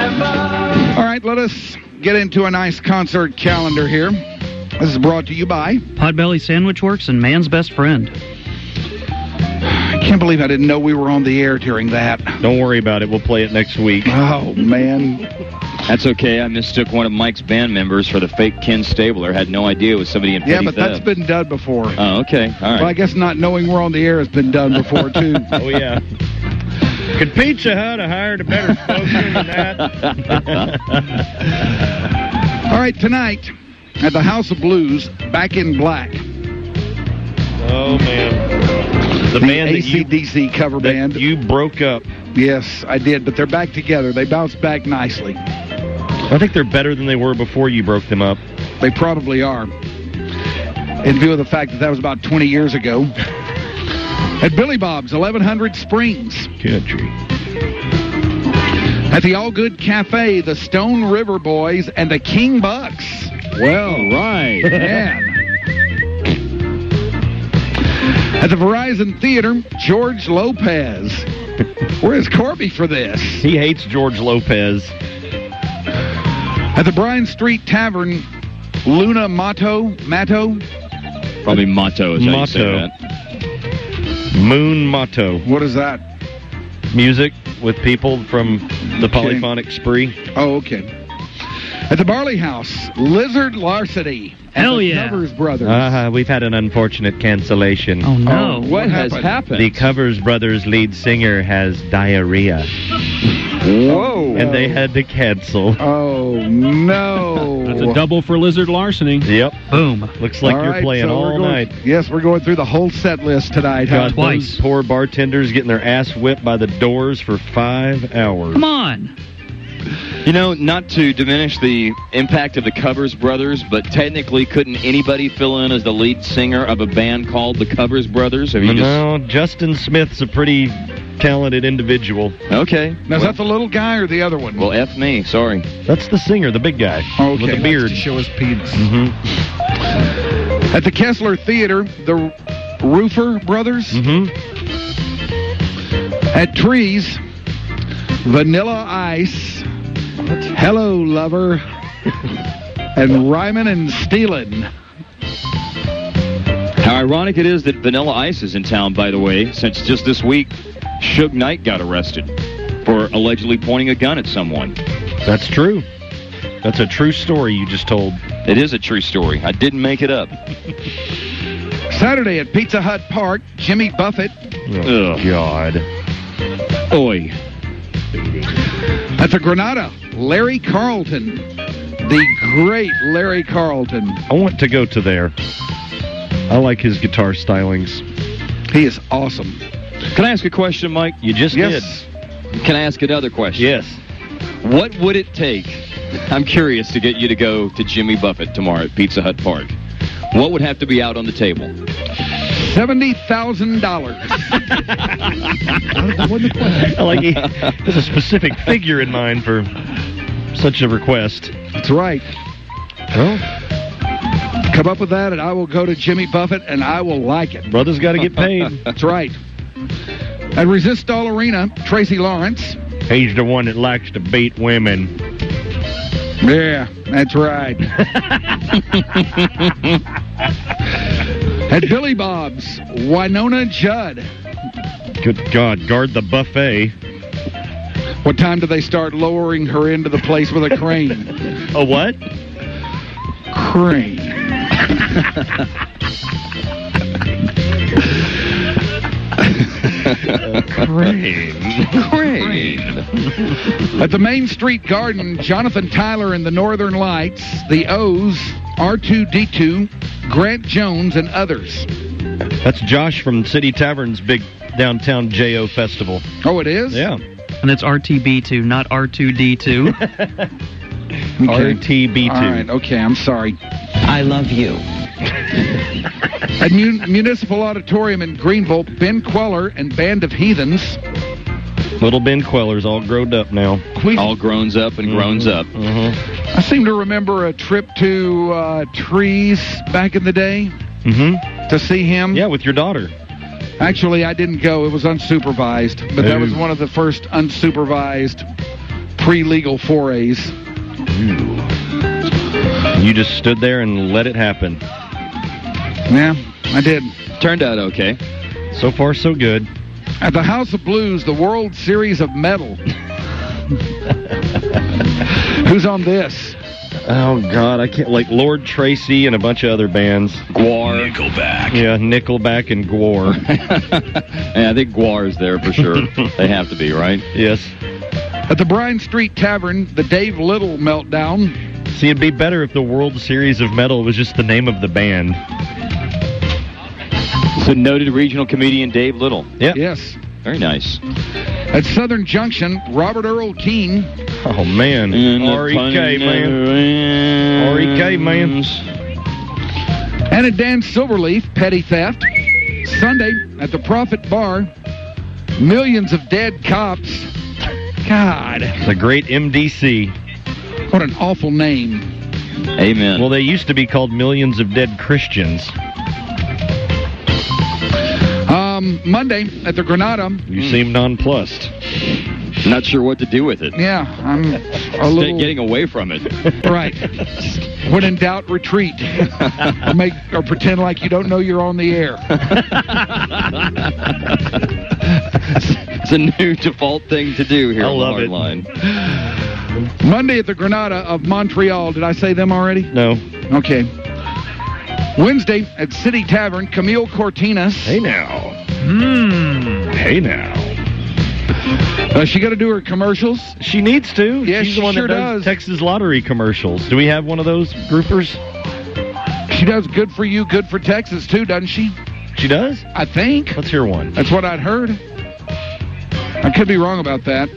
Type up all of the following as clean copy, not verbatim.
All right, let us get into a nice concert calendar here. This is brought to you by Potbelly Sandwich Works and Man's Best Friend. I can't believe I didn't know we were on the air during that. Don't worry about it. We'll play it next week. Oh, man. That's okay. I mistook one of Mike's band members for the fake Ken Stabler. Had no idea it was somebody in Petty Theft. That's been done before. Oh, okay. All right. Well, I guess not knowing we're on the air has been done before, too. Oh, yeah. Could Pizza Hut have hired a better spokesman than that? All right, tonight at the House of Blues, Back in Black. Oh, man. The band AC/DC cover band. You broke up. Yes, I did, but they're back together. They bounced back nicely. I think they're better than they were before you broke them up. They probably are. In view of the fact that was about 20 years ago. At Billy Bob's, 1100 Springs. Country. At the All Good Cafe, the Stone River Boys and the King Bucks. Well, right. Man. At the Verizon Theater, George Lopez. Where's Corby for this? He hates George Lopez. At the Bryan Street Tavern, Luna Mato. Probably Motto is how you say that. Moon Motto. What is that? Music with people from the Polyphonic Spree. Oh, okay. At the Barley House, Lizard Larceny. Hell yeah. Covers Brothers. We've had an unfortunate cancellation. Oh, no. What has happened? The Covers Brothers lead singer has diarrhea. Whoa. And they had to cancel. Oh, no. That's a double for Lizard Larceny. Yep. Boom. Looks like you're playing all night. Yes, we're going through the whole set list tonight. God, Twice. those poor bartenders getting their ass whipped by the Doors for 5 hours. Come on. You know, not to diminish the impact of the Covers Brothers, but technically, couldn't anybody fill in as the lead singer of a band called the Covers Brothers? No, Justin Smith's a pretty talented individual. Okay. Now, is that the little guy or the other one? Well, F me. Sorry. That's the singer, the big guy. Okay. With the beard. To show his penis. Mm-hmm. At the Kessler Theater, the Roofer Brothers. Mm-hmm. At Trees, Vanilla Ice. Hello, Lover. And Ryman and Steelin'. How ironic it is that Vanilla Ice is in town, by the way, since just this week, Suge Knight got arrested for allegedly pointing a gun at someone. That's true. That's a true story you just told. It is a true story. I didn't make it up. Saturday at Pizza Hut Park, Jimmy Buffett. Oh, God. Oi. At the Granada, Larry Carlton. The great Larry Carlton. I want to go to there. I like his guitar stylings. He is awesome. Can I ask a question, Mike? You just Yes. did. Can I ask another question? Yes. What would it take? I'm curious to get you to go to Jimmy Buffett tomorrow at Pizza Hut Park. What would have to be out on the table? $70,000. I like he has a specific figure in mind for such a request. That's right. Well, come up with that, and I will go to Jimmy Buffett, and I will like it. brother's got to get paid. That's right. At Resistol Arena, Tracy Lawrence. He's the one that likes to beat women. Yeah, that's right. At Billy Bob's, Winona Judd. Good God, guard the buffet. What time do they start lowering her into the place with a crane? A what? Crane. Crane. At the Main Street Garden, Jonathan Tyler and the Northern Lights, the O's, R2D2, Grant Jones, and others. That's Josh from City Tavern's big downtown J.O. festival. Oh, it is? Yeah. And it's RTB2, not R2D2. Okay. RTB2. All right, okay, I'm sorry. I love you. At Municipal Auditorium in Greenville, Ben Queller and Band of Heathens. Little Ben Queller's all grown up now. All grown up and grown up. I seem to remember a trip to Trees back in the day to see him. Yeah, with your daughter. Actually, I didn't go. It was unsupervised. But that was one of the first unsupervised pre-legal forays. You just stood there and let it happen. Yeah, I did. Turned out okay. So far, so good. At the House of Blues, the World Series of Metal. Who's on this? Oh, God, I can't. Like Lord Tracy and a bunch of other bands. Guar. Nickelback. Yeah, Nickelback and Gwar. Yeah, I think Guar is there for sure. They have to be, right? Yes. At the Bryan Street Tavern, the Dave Little Meltdown. See, it'd be better if the World Series of Metal was just the name of the band. So noted regional comedian Dave Little. Yeah. Yes. Very nice. At Southern Junction, Robert Earl King. Oh, man. R.E.K., man. R.E.K., man. And at Dan Silverleaf, Petty Theft. Sunday, at the Prophet Bar, Millions of Dead Cops. God. The great MDC. What an awful name. Amen. Well, they used to be called Millions of Dead Christians. Monday, at the Granada. You seem nonplussed. Not sure what to do with it. Yeah, I'm a little... Getting away from it. Right. When in doubt, retreat. or pretend like you don't know you're on the air. It's a new default thing to do here on the Hard Line. Monday at the Granada of Montreal. Did I say them already? No. Okay. Wednesday at City Tavern, Camille Cortinas. Hey now. Hey now. She got to do her commercials. She needs to. Yes, She's the one sure that does does. Texas Lottery commercials. Do we have one of those groupers? She does Good for You, Good for Texas, too, doesn't she? She does? I think. Let's hear one. That's what I'd heard. I could be wrong about that.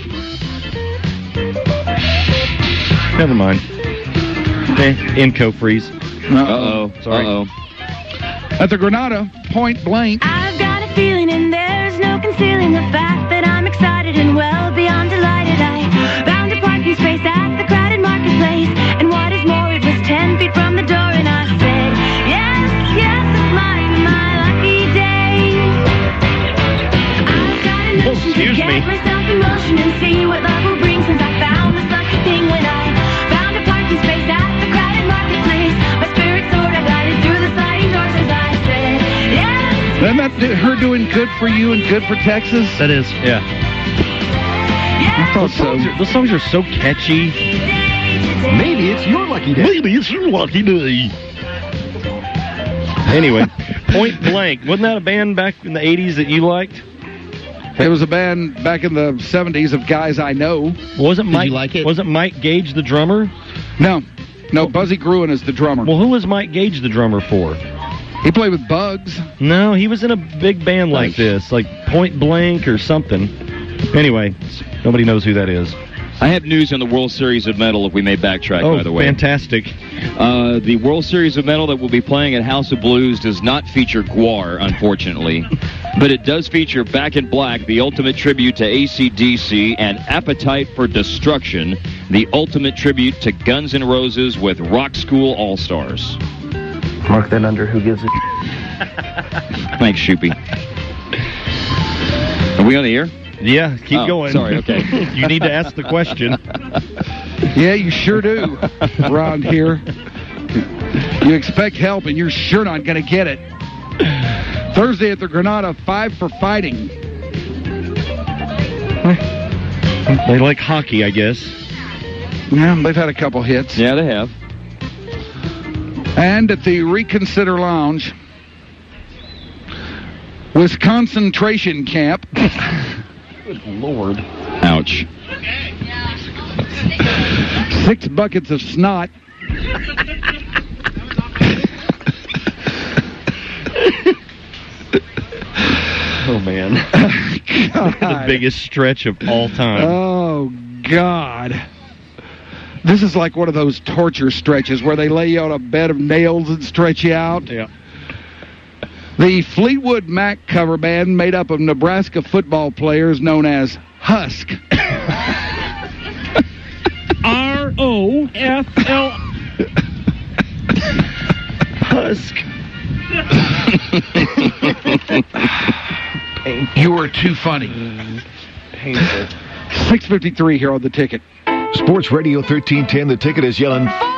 Never mind. Inco freeze. Uh-oh. Sorry. Uh-oh. At the Granada, Point Blank. I've got a feeling and there's no concealing the fact that I'm excited and well beyond delighted. I found a parking space at the crowded marketplace, and what is more, it was 10 feet from the door, and I said, yes, yes, it's my lucky day. I've got a notion to get myself in motion and see what love will bring, since I found this lucky thing when I found a parking space at the crowded marketplace. My spirit soared, I glided through the sliding doors as I said, yes. Isn't that her doing Good for You and Good for Texas? That is. Yeah. I thought so. Those songs are so catchy. Maybe it's your lucky day. Maybe it's your lucky day. Anyway, Point Blank. Wasn't that a band back in the 80s that you liked? It was a band back in the 70s of guys I know. Wasn't Mike, you like it? Wasn't Mike Gage the drummer? No, Buzzy Gruen is the drummer. Well, who was Mike Gage the drummer for? He played with Bugs. No, he was in a big band like this, like Point Blank or something. Anyway, nobody knows who that is. I have news on the World Series of Metal, if we may backtrack, by the way. Fantastic. The World Series of Metal that will be playing at House of Blues does not feature Guar, unfortunately. But it does feature Back in Black, the ultimate tribute to AC/DC, and Appetite for Destruction, the ultimate tribute to Guns N' Roses with Rock School All-Stars. Mark that under Who Gives a... Thanks, Shoopy. Are we on the air? Yeah, keep going. Sorry, okay. You need to ask the question. Yeah, you sure do, around here. You expect help, and you're sure not going to get it. Thursday at the Granada, 5 for Fighting. They like hockey, I guess. Yeah, they've had a couple hits. Yeah, they have. And at the Reconsider Lounge, Wisconsin Camp. Good Lord. Ouch. 6 buckets of snot. Oh, man. The biggest stretch of all time. Oh, God. This is like one of those torture stretches where they lay you on a bed of nails and stretch you out. Yeah. The Fleetwood Mac cover band made up of Nebraska football players known as Husk. R-O-F-L. Husk. You were too funny. Painful. 6:53 here on the ticket. Sports Radio 1310, The Ticket is yelling,